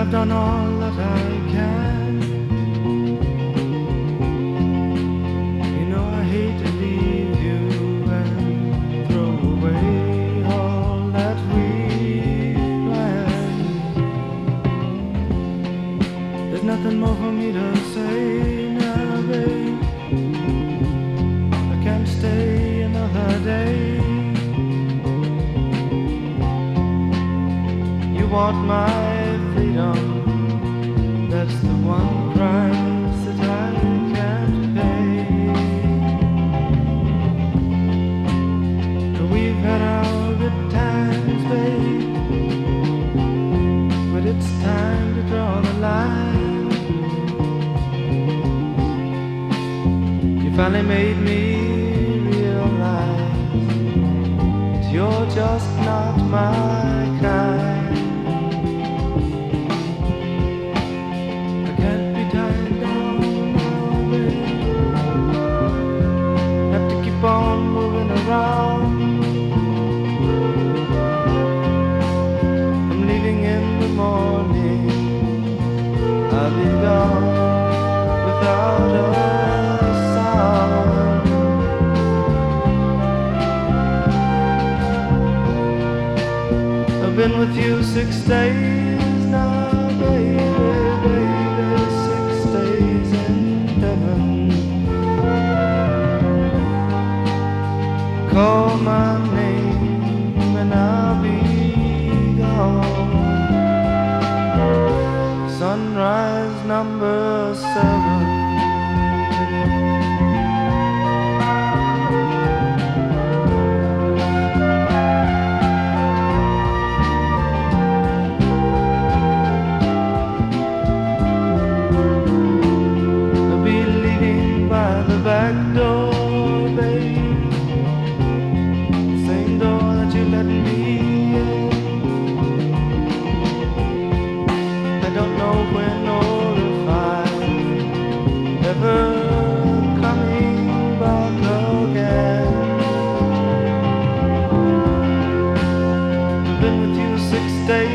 I've done all that I can. You know I hate to leave you and throw away all that we planned. There's nothing more for me to say now, babe. I can't stay another day. You want my freedom, that's the one price that I can't pay. We've had our good times, babe, but it's time to draw the line. You finally made me realize that you're just not my kind. On moving around. I'm leaving in the morning. I'll be gone without a sound. I've been with you 6 days now, baby, baby, 6 days in heaven. Call my name and I'll be gone. Sunrise number 7. I'll be leaving by the back door, babe. Let me in. I don't know when or if I'm ever coming back again. I've been with you 6 days